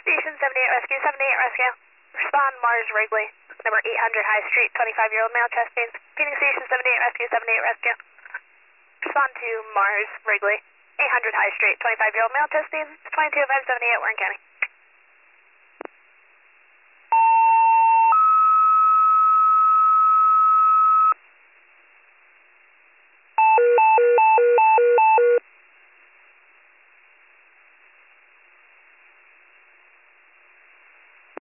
Station 78 Rescue, 78 Rescue. Respond Mars Wrigley, number 800 High Street, 25-year-old male, chest pains. Phoenix Station 78 Rescue, 78 Rescue. Respond to Mars Wrigley, 800 High Street, 25-year-old male, chest pains. 22578, Warren County.